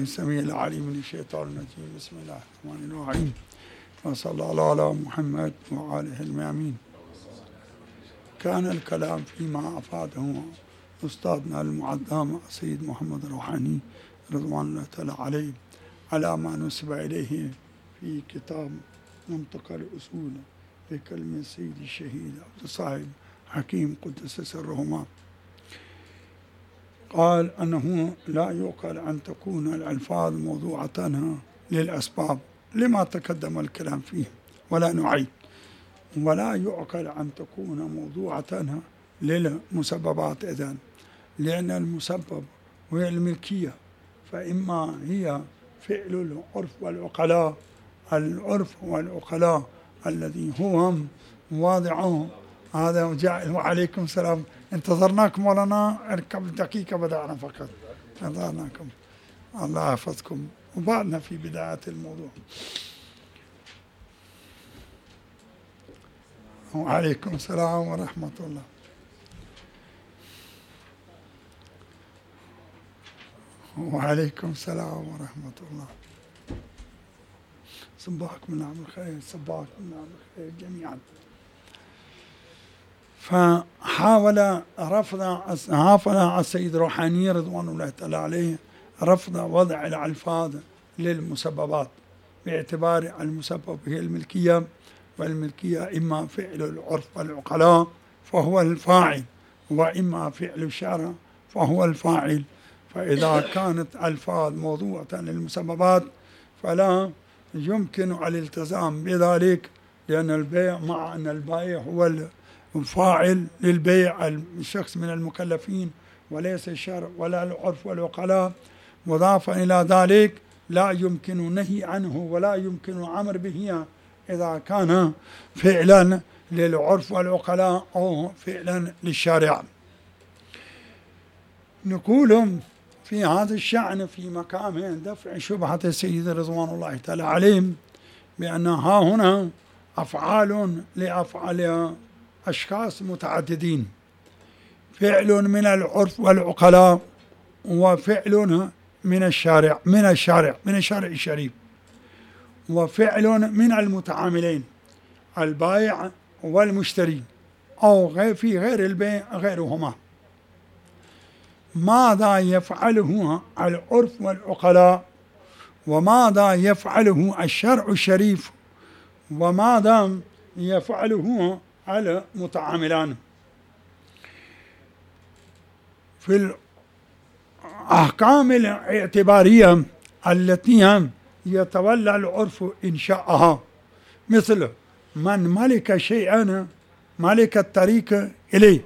السميع العليم من الشيطان الرجيم. بسم الله الرحمن الرحيم. وصلى الله على محمد وآله الميامين. كان الكلام فيما أفاده أستاذنا المعظم السيد محمد الروحاني رضوان الله تعالى عليه على ما نسب إليه في كتاب منطقة الأصول بكلمة سيد الشهيد عبد الصاحب حكيم قدس سرهما. قال أنه لا يعقل أن تكون الألفاظ موضوعة للأسباب لما تقدم الكلام فيه ولا نعيد، ولا يعقل أن تكون موضوعة للمسببات إذن، لأن المسبب هي الملكية، فإما هي فعل العرف والعقلاء، العرف والعقلاء الذي هو واضعه هذا جاء. وعليكم السلام، انتظرناكم مولانا قبل دقيقة بدأنا فقط، انتظرناكم الله يحفظكم، وبعدنا في بداية الموضوع. وعليكم السلام ورحمة الله. وعليكم السلام ورحمة الله. صباحكم نعم الخير، صباحكم نعم الخير جميعا. فحاول رفض السيد روحاني رضوان الله تعالى عليه رفض وضع الألفاظ للمسببات باعتبار المسبب هي الملكية، والملكية إما فعل العرف والعقلاء فهو الفاعل، وإما فعل الشرع فهو الفاعل. فإذا كانت ألفاظ موضوعة للمسببات فلا يمكن الالتزام بذلك، لأن البيع مع أن البائع هو الفاعل للبيع الشخص من المكلفين وليس الشرع ولا العرف والعقلاء، مضافا إلى ذلك لا يمكن نهي عنه ولا يمكن الأمر به إذا كان فعلا للعرف والعقلاء أو فعلا للشارع. نقول في هذا الشأن في مقام دفع شبهة السيد رضوان الله تعالى عليهم بأن ها هنا أفعال لأفعال أشخاص متعددين، فعل من العرف والعقلاء وفعل من الشارع الشريف، وفعل من المتعاملين البائع والمشتري أو في غير البيع غيرهما. ماذا يفعله العرف والعقلاء، وماذا يفعله الشرع الشريف، وماذا يفعله المتعاملان؟ في الأحكام الاعتبارية التي يتولى العرف إنشاءها، مثل من ملك شيئا ملك الطريق إليه،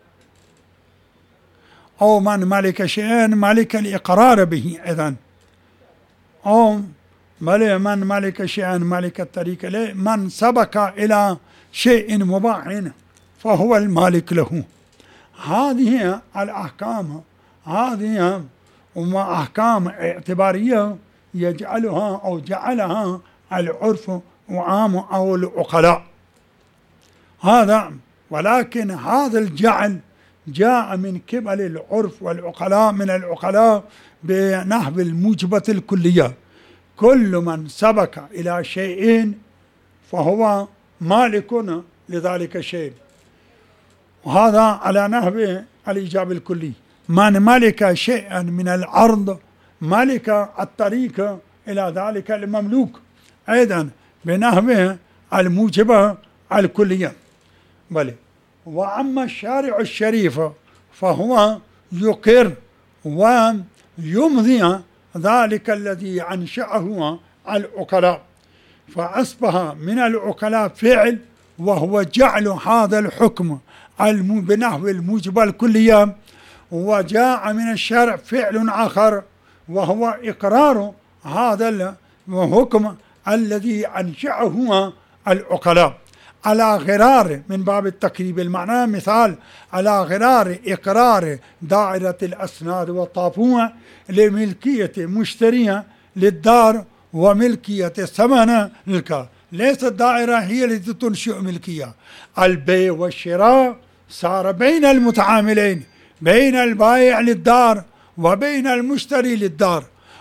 أو من ملك شيئا ملك الإقرار به إذن، أو من ملك شيئا ملك الطريق إليه، من سبق إلى شيء مباح فهو المالك له. هذه الأحكام هذه أحكام اعتبارية يجعلها أو جعلها العرف وعام أو العقلاء هذا، ولكن هذا الجعل جاء من قبل العرف والعقلاء من العقلاء بنحو الموجبة الكلية، كل من سبق إلى شيء فهو مالك لذلك الشيء، وهذا على نحو الإيجاب الكلي. من ملك شيئا من الأرض ملك الطريق إلى ذلك المملوك أيضا بنحو الموجبة الكلية. بل وأما الشارع الشريف فهو يقر ويمضي ذلك الذي أنشأه العقلاء، فأصبح من العقلاء فعل وهو جعل هذا الحكم بنحو الموجبة الكلية، وجاء من الشرع فعل آخر وهو إقرار هذا الحكم الذي أنشأه العقلاء على غرار، من باب التقريب المعنى مثال، على غرار إقرار دائرة الأسناد والطابوع لملكية مشترية للدار وملكية الثمن للكار. ليست الدائرة هي التي تنشئ ملكية، البيع والشراء صار بين المتعاملين، بين البائع للدار وبين المشتري للدار،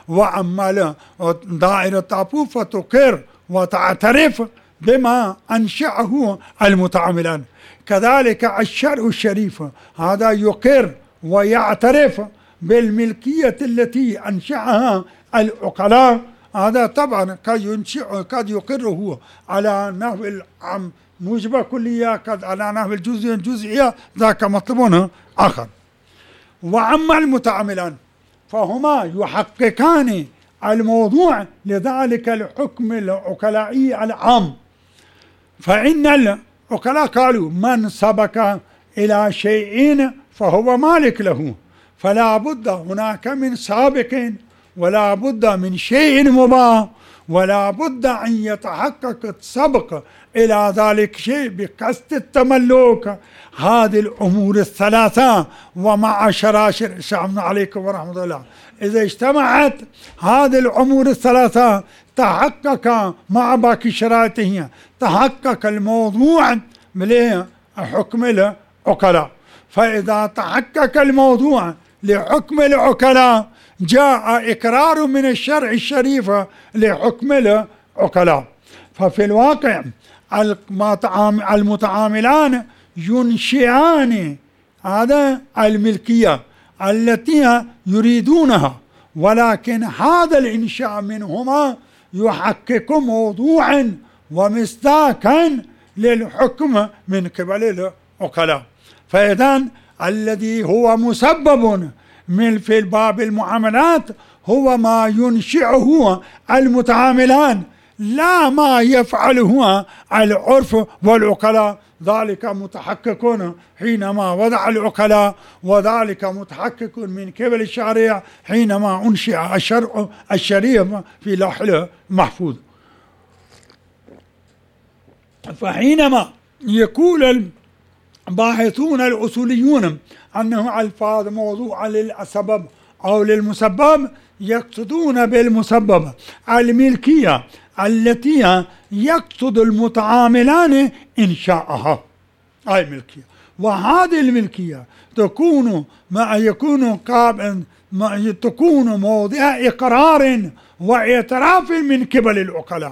وأما دائرة التعفف فتقر وتعترف بما أنشأه المتعاملان. كذلك الشرع الشريف هذا يقر ويعترف بالملكية التي أنشأها العقلاء. هذا طبعا قد يقره على نحو العام موجبة كلية، قد على نحو الجزئية، ذاك مطلب آخر. وأما المتعاملان فهما يحققان الموضوع لذلك الحكم العقلائي العام. فإن العقلاء قالوا من سبق إلى شيء فهو مالك له، فلا بد هناك من سابق، ولا بد من شيء مباح، ولا بد أن يتحقق السبق إلى ذلك شيء بقصد التملك. هذه الأمور الثلاثة ومع شراشر السلام عليكم ورحمة الله، إذا اجتمعت هذه الأمور الثلاثة تحقق مع باقي شرائطه، تحقق الموضوع لحكم العقلاء. فإذا تحقق الموضوع لحكم العقلاء جاء إقرار من الشرع الشريف لحكم العقلاء. ففي الواقع المتعاملان ينشئان هذا الملكية التي يريدونها، ولكن هذا الإنشاء منهما يحقق موضوعا ومصداقا للحكم من قبل العقلاء. فإذا الذي هو مسبب من في الباب المعاملات هو ما ينشئه المتعاملان، لا ما يفعله العرف والعقلاء. ذلك متحقق حينما وضع العقلاء، وذلك متحقق من قبل الشريعة حينما أنشئ الشرع الشريف في لوح المحفوظ. فحينما يقول الباحثون الأصوليون أنه ألفاظ موضوعة للسبب أو للمسبب، يقصدون بالمسبب الملكية التي يقصد المتعاملان إنشاءها، أي ملكية. وهذه الملكية تكون تكون موضع إقرار واعتراف من قبل العقلاء،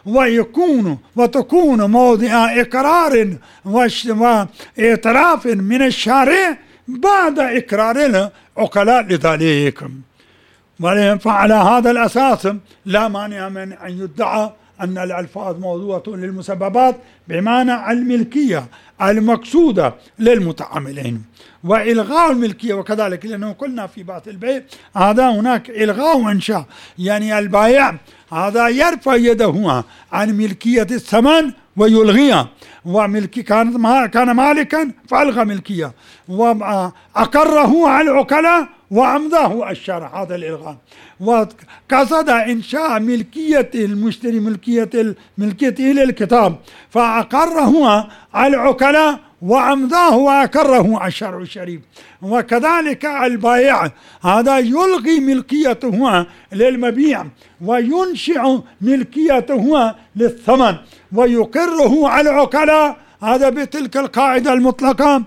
وتكون موضع إقرار واعتراف من الشارع بعد إقرار العقلاء لذلك. فعلى هذا الأساس لا مانع من أن يدعى أن الألفاظ موضوعة للمسببات بمعنى الملكية المقصودة للمتعاملين، وإلغاء الملكية وكذلك، لأنه قلنا في بعض البيع هذا هناك إلغاء وإنشاء، يعني البائع هذا يرفع يده عن ملكية الثمن ويلغيها، وملكي كان مالكا فألغى ملكية، وأقره على العقلاء وأمضاه الشرع هذا الإلغاء، وقصد إنشاء ملكية المشتري ملكيته للكتاب فأقره على العقلاء وأمضاه وأقره الشرع الشريف. وكذلك البائع هذا يلغي ملكيته للمبيع وينشئ ملكيته للثمن ويقره على العقلاء، هذا بتلك القاعدة المطلقة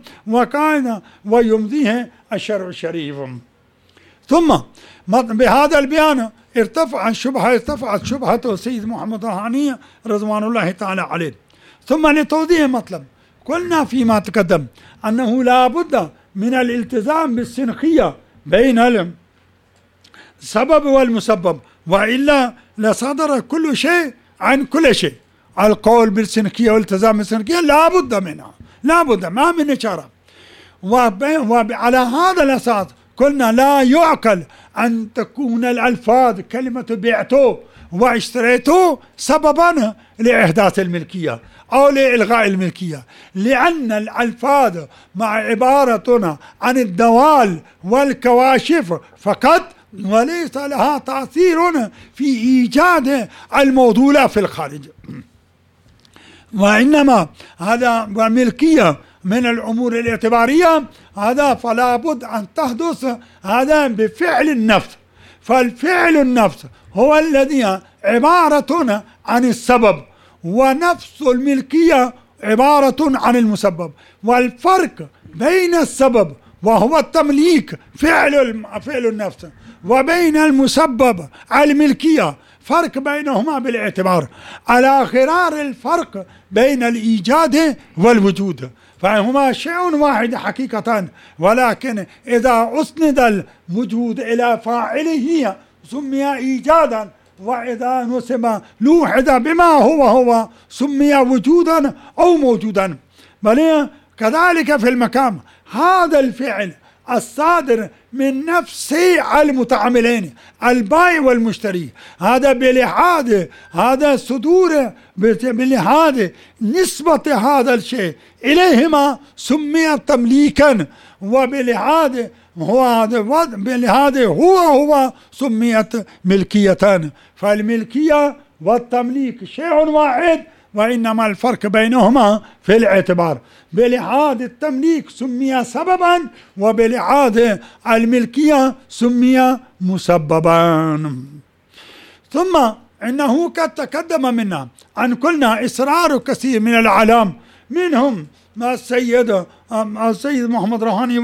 ويمضيه الشرع الشريف. ثم بهذا البيان ارتفعت شبهة سيد محمد الرهاني رضوان الله تعالى عليه. ثم لتوضيح مطلب قلنا فيما تقدم أنه لا بد من الالتزام بالسنخية بين السبب والمسبب، وإلا لصدر كل شيء عن كل شيء. القول بالسنخية والالتزام بالسنخية لا بد منها، لا بد ما من إشارة. وعلى هذا الأساس قلنا لا يعقل أن تكون الألفاظ كلمة بعته واشتريته سببا لإحداث الملكية أو لإلغاء الملكية، لأن الألفاظ مع عبارة عن الدوال والكواشف فقط، وليس لها تأثير في إيجاد الموضوع في الخارج. وإنما هذا ملكية من الأمور الاعتبارية، هذا فلا بد أن تحدث هذا بفعل النفس. فالفعل النفس هو الذي عبارة عن السبب، ونفس الملكية عبارة عن المسبب. والفرق بين السبب وهو التمليك فعل النفس، وبين المسبب الملكية فرق بينهما بالاعتبار على غرار الفرق بين الإيجاد والوجود، فهما شيء واحد حقيقة، ولكن إذا أسند الوجود إلى فاعله سمي إيجادا، وإذا نسب لوحد بما هو سمي وجودا أو موجودا. بل كذلك في المقام هذا الفعل الصادر من نفس المتعاملين البائع والمشتري، هذا بلحاظ هذا الصدور بلحاظ نسبة هذا الشيء إليهما سمي تمليكا، وبلحاظ هو سميت ملكية. فالملكية والتمليك شيء واحد، وإنما الفرق بينهما في الاعتبار. بلحاظ التمليك سمي سببا، وبلحاظ الملكية سمي مسببا. ثم إنه قد تقدم منا أن قلنا إصرار كثير من العلام، منهم السيد محمد روحاني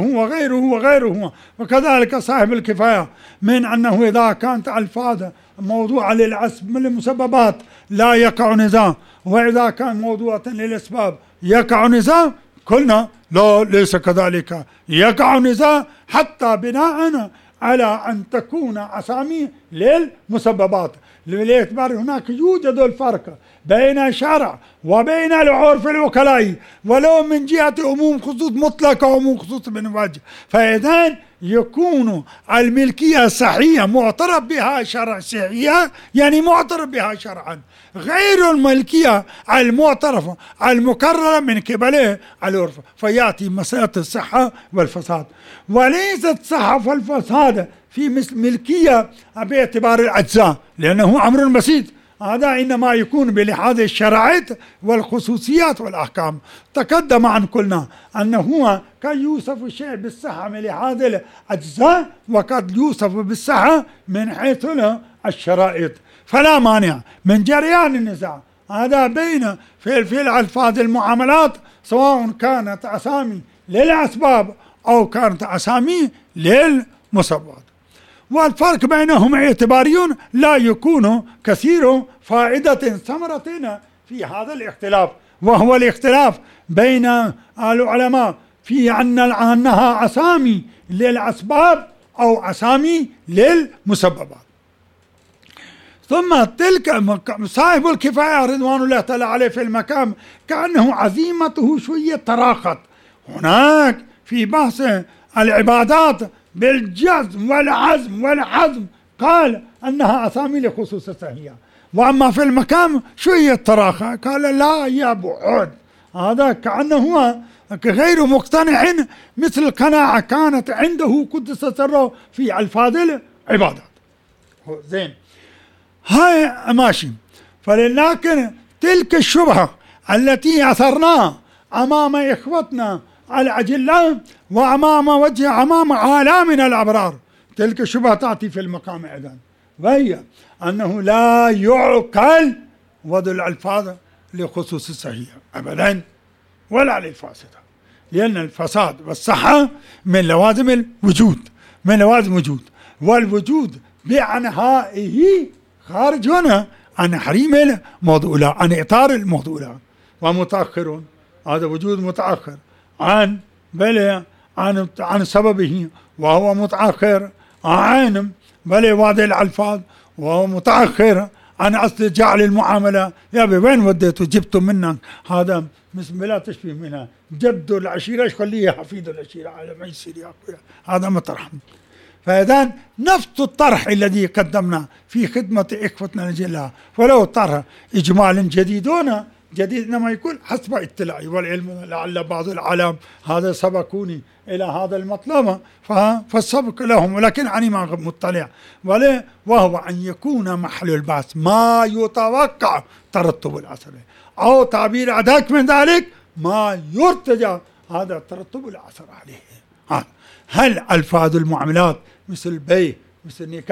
وغيره، وكذلك صاحب الكفاية، من أنه إذا كانت ألفاظ موضوع للمسببات لا يقع نزاع، وإذا كان موضوعا للأسباب يقع نزاع. قلنا لا، ليس كذلك، يقع نزاع حتى بناء على أن تكون أسامي للمسببات، باعتبار هناك يوجد الفرق بين الشرع وبين العرف الوكلائي، ولو من جهة عموم خصوص مطلق وعموم خصوص من وجه، فإذا يكون الملكية صحيحة معترف بها شرع صحيحة، يعني معترف بها شرعا، غير الملكية المعترفة المكررة من قبل العرف، فيأتي مسألة الصحة والفساد. وليست الصحة والفساد في ملكية باعتبار الأجزاء، لأنه أمر بسيط، هذا إنما يكون بلحاظ الشرائط والخصوصيات والأحكام. تقدم عن قلنا أنه قد يوصف الشيء بالصحة من لحاظ الأجزاء، وقد يوصف بالصحة من حيث الشرائط، فلا مانع من جريان النزاع هذا بين في الألفاظ المعاملات، سواء كانت أسامي للأسباب أو كانت أسامي للمسببات. والفرق بينهم اعتباري لا يكون كثير فائدة ثمرة في هذا الاختلاف، وهو الاختلاف بين العلماء في أنها أسامي للأسباب أو أسامي للمسببات. ثم تلك صاحب الكفاية رضوان الله تعالى عليه في المقام كأنه عزيمته شوية تراخت هناك في بحث العبادات بالجزم والحزم قال أنها أسامي لخصوص الصحية، وأما في المقام شوية تراخى قال لا يبعد، هذا كأنه غير مقتنع مثل القناعة كانت عنده قدس سره في ألفاظ العبادات. زين، هاي ماشي. فلكن تلك الشبهة التي أثرناها أمام إخوتنا الأجلاء وأمام عالمنا الأبرار، تلك الشبهة تأتي في المقام أيضا، وهي أنه لا يعقل وضع الألفاظ لخصوص الصحيحة أبدا ولا للفاسدة، لأن الفساد والصحة من لوازم الوجود، والوجود بأنهائه خارج هنا عن حريم الموضوع، عن إطار الموضوع. ومتأخر هذا وجود متأخر عن سببه، وهو متأخر عن وضع الألفاظ، وهو متأخر عن أصل جعل المعاملة. يا وين وديته جبته منك؟ هذا بلا تشبيه منها، جد العشيرة خليه حفيد العشيرة على ما يصير يا أخويا، هذا مطرح. فإذا نفس الطرح الذي قدمنا في خدمة إخوتنا الجلاء، ولو طرح إجمال جديد إنما يكون حسب اطلاعي والعلم، لعل بعض العالم هذا سبقوني إلى هذا المطلب فالسبق لهم، ولكن أنا ما مطلع، وهو أن يكون محل البحث ما يتوقع ترتب الأثر، أو تعبير أدق من ذلك ما يرتجى هذا ترتب الأثر عليه. هل ألفاظ المعاملات مثل البيع، مثل النكاح،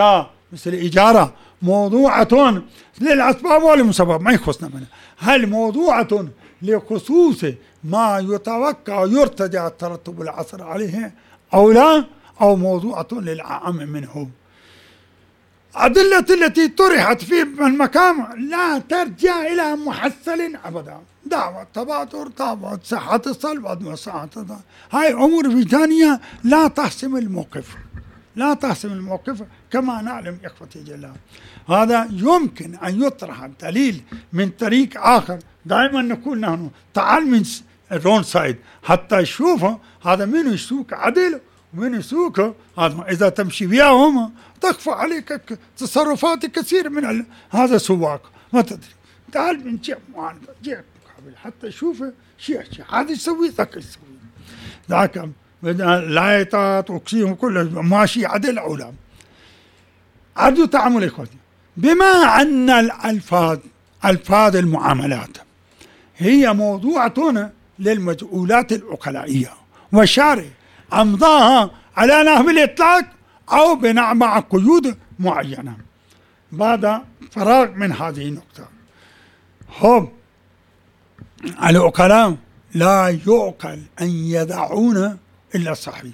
مثل إجارة موضوعة للأسباب والمسبب ما يخصنا منها، هل موضوعة لخصوص ما يتوقع ويرتجى الترتب العصر عليه أو لا، أو موضوعة للعام منه. أدلة التي طرحت في المكان لا ترجع إلى محصل أبدا، دعوة تبادر، دعوة صحة الصلب، عدم صحة الصلب، هاي أمور وجدانية لا تحسم الموقف، لا تحسم الموقف كما نعلم إخوتي جلال. هذا يمكن أن يطرح الدليل من طريق آخر، دائما نقول نحن تعال من رون سايد حتى يشوفوا هذا من يسوق عدل ومن يسوق هذا، إذا تمشي وياهم تخفى عليك تصرفات كثير من هذا سواق ما تدري، تعال من جهة معاندة جهة مقابل حتى يشوف شيء هذا يسوي ذاك يسوي ذاك، لايتات وكسيهم كله ماشي عدل أولام. أرجو تعامل إخوتي، بما أن ألفاظ المعاملات هي موضوعة للمجهولات العقلائية، والشارع أمضاها على نحو الإطلاق أو بناء مع قيود معينة. بعد فراغ من هذه النقطة، هم العقلاء لا يعقل أن يدعون إلا الصحيح،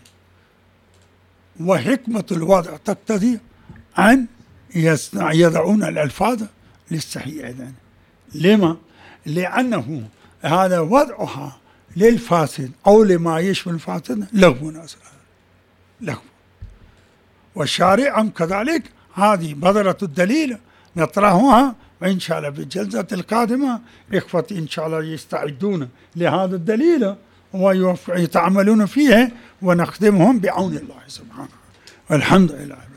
وحكمة الوضع تقتضي أن يدعون الألفاظ للصحيح أيضا. لما؟ لأنه هذا وضعها للفاسد أو لما يشمل الفاسد لغو أصلا، لغو. والشارع كذلك هذه بذرة الدليل نطرحها، وإن شاء الله في الجلسة القادمة إخوتي إن شاء الله يستعدون لهذا الدليل ويتعاملون فيه ونخدمهم بعون الله سبحانه. والحمد لله.